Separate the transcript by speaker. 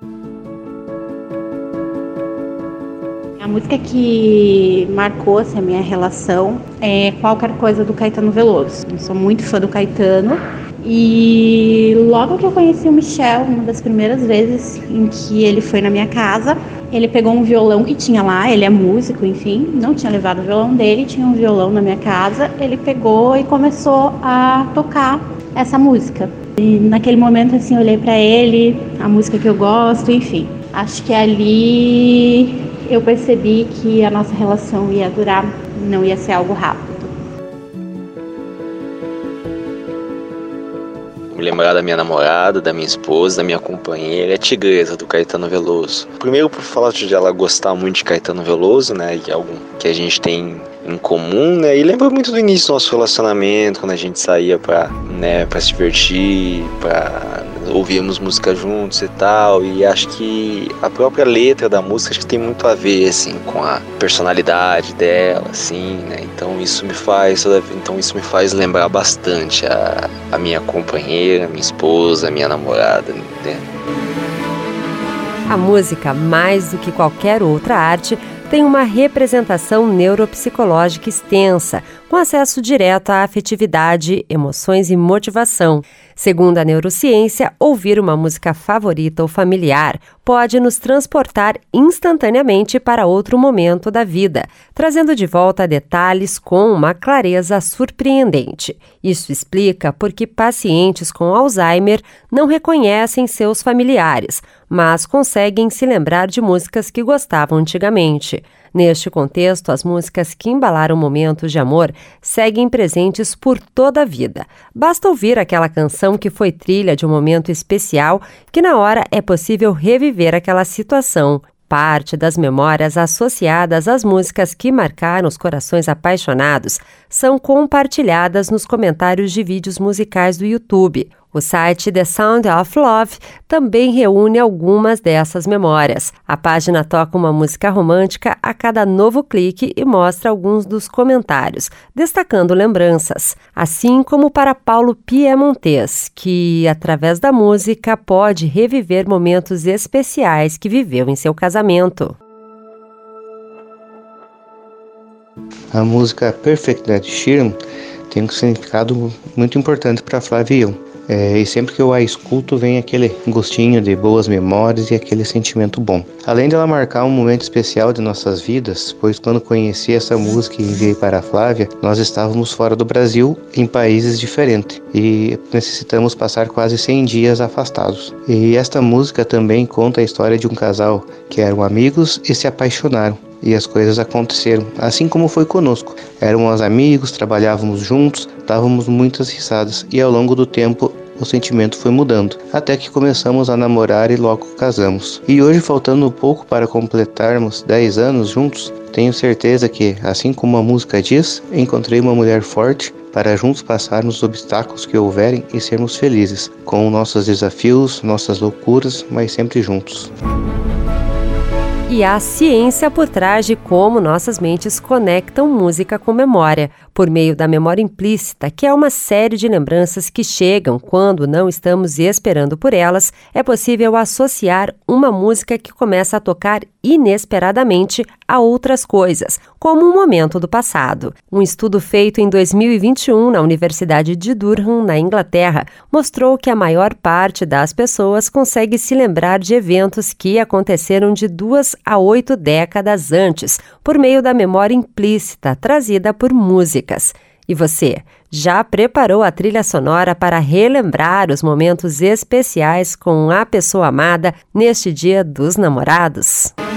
Speaker 1: A música que marcou assim, a minha relação é Qualquer Coisa do Caetano Veloso. Eu sou muito fã do Caetano e logo que eu conheci o Michel, uma das primeiras vezes em que ele foi na minha casa, ele pegou um violão que tinha lá, ele é músico, enfim, não tinha levado o violão dele, tinha um violão na minha casa, ele pegou e começou a tocar essa música. E naquele momento assim, eu olhei pra ele, a música que eu gosto, enfim. Acho que ali eu percebi que a nossa relação ia durar, não ia ser algo rápido.
Speaker 2: Me lembrar da minha namorada, da minha esposa, da minha companheira, é Tigresa, do Caetano Veloso. Primeiro por falar de ela gostar muito de Caetano Veloso, né, e algo que a gente tem em comum, né, e lembra muito do início do nosso relacionamento, quando a gente saía pra se divertir, pra ouvirmos música juntos e tal, e acho que a própria letra da música acho que tem muito a ver, assim, com a personalidade dela, assim, né, então isso me faz lembrar bastante a minha companheira, minha esposa, minha namorada, né.
Speaker 3: A música, mais do que qualquer outra arte, tem uma representação neuropsicológica extensa, com acesso direto à afetividade, emoções e motivação. Segundo a neurociência, ouvir uma música favorita ou familiar pode nos transportar instantaneamente para outro momento da vida, trazendo de volta detalhes com uma clareza surpreendente. Isso explica por que pacientes com Alzheimer não reconhecem seus familiares, mas conseguem se lembrar de músicas que gostavam antigamente. Neste contexto, as músicas que embalaram momentos de amor seguem presentes por toda a vida. Basta ouvir aquela canção que foi trilha de um momento especial que na hora é possível reviver aquela situação. Parte das memórias associadas às músicas que marcaram os corações apaixonados são compartilhadas nos comentários de vídeos musicais do YouTube. O site The Sound of Love também reúne algumas dessas memórias. A página toca uma música romântica a cada novo clique e mostra alguns dos comentários, destacando lembranças. Assim como para Paulo Piemontes, que, através da música, pode reviver momentos especiais que viveu em seu casamento.
Speaker 4: A música Perfect da Ed Sheeran tem um significado muito importante para Flávia e eu. E sempre que eu a escuto, vem aquele gostinho de boas memórias e aquele sentimento bom. Além dela marcar um momento especial de nossas vidas, pois quando conheci essa música e enviei para a Flávia, nós estávamos fora do Brasil, em países diferentes, e necessitamos passar quase 100 dias afastados. E esta música também conta a história de um casal que eram amigos e se apaixonaram. E as coisas aconteceram, assim como foi conosco. Éramos amigos, trabalhávamos juntos, dávamos muitas risadas e ao longo do tempo o sentimento foi mudando, até que começamos a namorar e logo casamos. E hoje, faltando um pouco para completarmos 10 anos juntos, tenho certeza que, assim como a música diz, encontrei uma mulher forte para juntos passarmos os obstáculos que houverem e sermos felizes, com nossos desafios, nossas loucuras, mas sempre juntos.
Speaker 3: E a ciência por trás de como nossas mentes conectam música com memória, por meio da memória implícita, que é uma série de lembranças que chegam quando não estamos esperando por elas. É possível associar uma música que começa a tocar inesperadamente a outras coisas, como um momento do passado. Um estudo feito em 2021 na Universidade de Durham, na Inglaterra, mostrou que a maior parte das pessoas consegue se lembrar de eventos que aconteceram de 2 a 8 décadas antes, por meio da memória implícita trazida por músicas. E você, já preparou a trilha sonora para relembrar os momentos especiais com a pessoa amada neste Dia dos Namorados?